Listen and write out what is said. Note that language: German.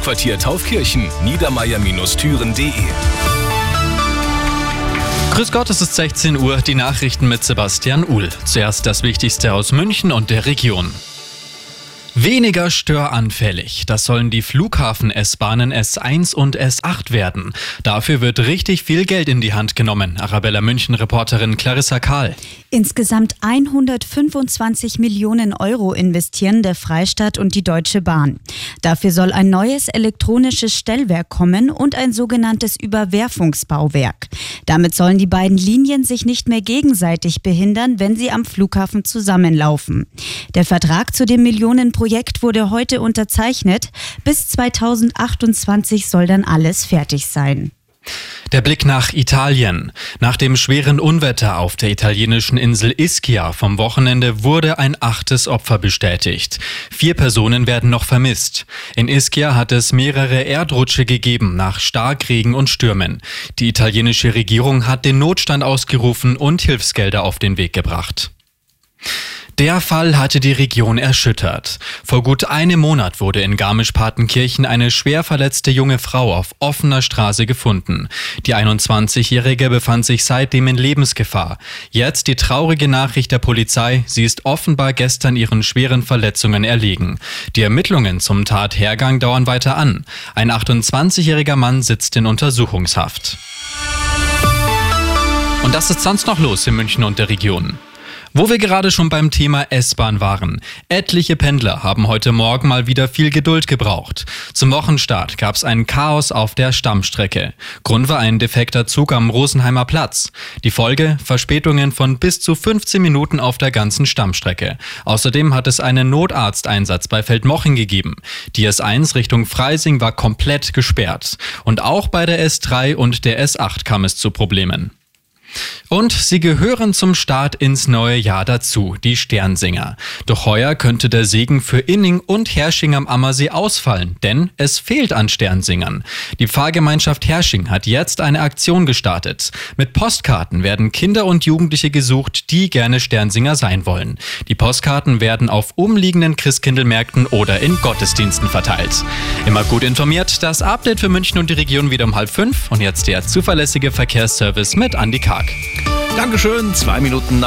Hauptquartier Taufkirchen, niedermaier-türen.de. Grüß Gott, es ist 16 Uhr, die Nachrichten mit Sebastian Uhl. Zuerst das Wichtigste aus München und der Region. Weniger störanfällig. Das sollen die Flughafen-S-Bahnen S1 und S8 werden. Dafür wird richtig viel Geld in die Hand genommen. Arabella München-Reporterin Clarissa Kahl. Insgesamt 125 Millionen Euro investieren der Freistaat und die Deutsche Bahn. Dafür soll ein neues elektronisches Stellwerk kommen und ein sogenanntes Überwerfungsbauwerk. Damit sollen die beiden Linien sich nicht mehr gegenseitig behindern, wenn sie am Flughafen zusammenlaufen. Der Vertrag zu dem Millionenprojekt wurde heute unterzeichnet. Bis 2028 soll dann alles fertig sein. Der Blick nach Italien. Nach dem schweren Unwetter auf der italienischen Insel Ischia vom Wochenende wurde ein 8. Opfer bestätigt. 4 Personen werden noch vermisst. In Ischia hat es mehrere Erdrutsche gegeben nach Starkregen und Stürmen. Die italienische Regierung hat den Notstand ausgerufen und Hilfsgelder auf den Weg gebracht. Der Fall hatte die Region erschüttert. Vor gut einem Monat wurde in Garmisch-Partenkirchen eine schwer verletzte junge Frau auf offener Straße gefunden. Die 21-Jährige befand sich seitdem in Lebensgefahr. Jetzt die traurige Nachricht der Polizei, sie ist offenbar gestern ihren schweren Verletzungen erlegen. Die Ermittlungen zum Tathergang dauern weiter an. Ein 28-jähriger Mann sitzt in Untersuchungshaft. Und das ist sonst noch los in München und der Region. Wo wir gerade schon beim Thema S-Bahn waren. Etliche Pendler haben heute Morgen mal wieder viel Geduld gebraucht. Zum Wochenstart gab es ein Chaos auf der Stammstrecke. Grund war ein defekter Zug am Rosenheimer Platz. Die Folge: Verspätungen von bis zu 15 Minuten auf der ganzen Stammstrecke. Außerdem hat es einen Notarzteinsatz bei Feldmoching gegeben. Die S1 Richtung Freising war komplett gesperrt. Und auch bei der S3 und der S8 kam es zu Problemen. Und sie gehören zum Start ins neue Jahr dazu, die Sternsinger. Doch heuer könnte der Segen für Inning und Hersching am Ammersee ausfallen, denn es fehlt an Sternsingern. Die Pfarrgemeinschaft Hersching hat jetzt eine Aktion gestartet. Mit Postkarten werden Kinder und Jugendliche gesucht, die gerne Sternsinger sein wollen. Die Postkarten werden auf umliegenden Christkindlmärkten oder in Gottesdiensten verteilt. Immer gut informiert, das Update für München und die Region wieder um 4:30 und jetzt der zuverlässige Verkehrsservice mit Andi Karg. Dankeschön, 2 Minuten